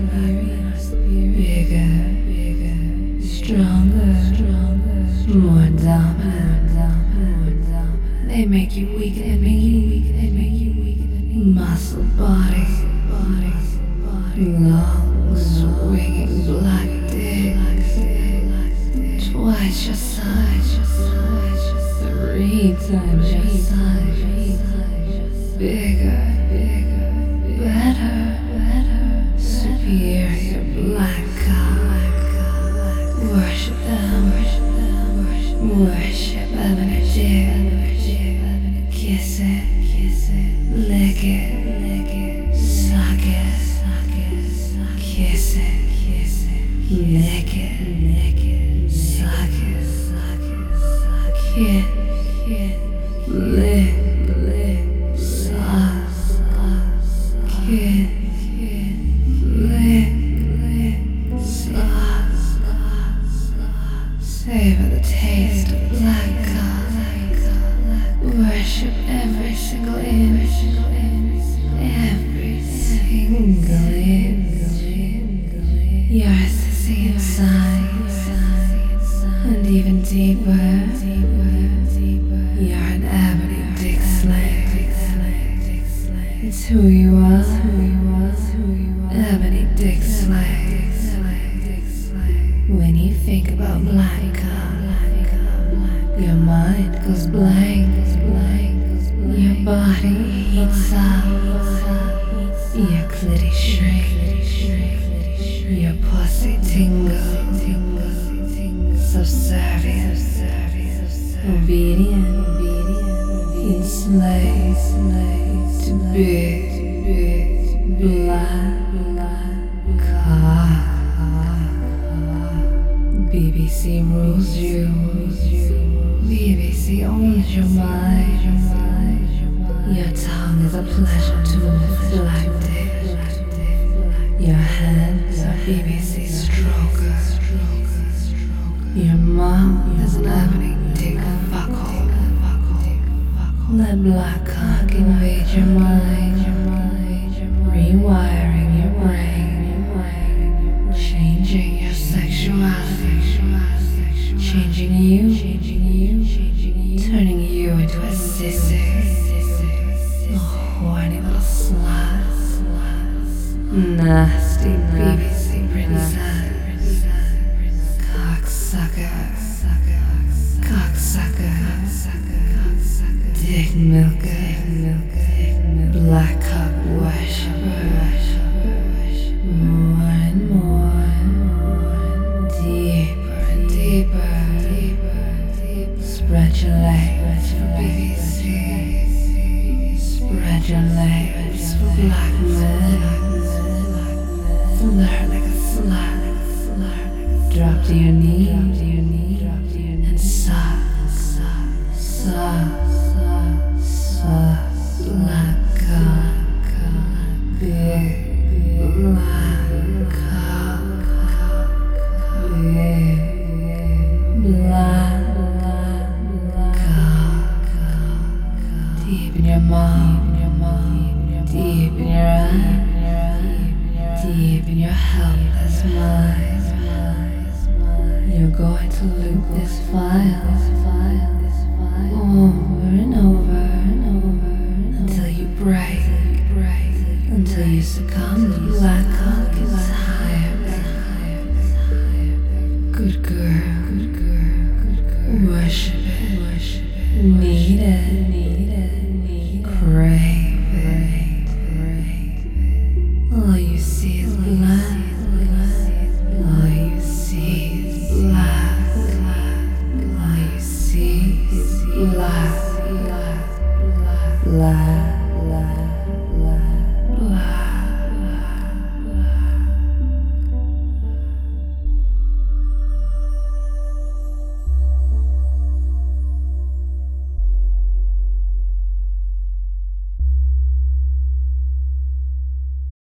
bigger, stronger, more dominant. They make you weaker than me. Muscle body, long swinging black dicks, twice your size, 3 times your size, bigger, better, superior black cock. Worship them, worship Ebony Dick. Kiss it, lick it, suck it, kiss it, lick it, suck it, lick, suck, lick, suck. Savor the taste of black cock. Worship every single inch, every single inch. Your ecstasy inside, and even deeper. You're an Ebony Dick slave. It's who you are, Ebony Dick slave. When you think about black cock, your mind goes blank. Your body heats up. Your clitty shrinks. Your pussy tingles. Subservient, obedient, enslaved to big black cock. BBC rules you. BBC owns your mind. Your tongue is a pleasure to black dick. Your hands are BBC strokers. Your mouth is an Ebony Dick fuckhole. Let black cock invade your mind, rewiring your brain, changing your sexuality, changing you, turning you into a sissy, a horny little slut, nasty BBC princess, cocksucker, dick milker, black cock worshiper, more and more, deeper and deeper. Spread your legs for BBC. Spread your legs for black men. Flirt like a slut. Drop to your knee and suck. Black cock. Big black cock. Big black. Deep in your mouth, deep in your eye, deep in your helpless mind. You're going to loop this file over and over until you break, until you succumb to black cock is tired. Good girl, worship it, need it, crave it. All you see is black. All you see is black. All you see is black.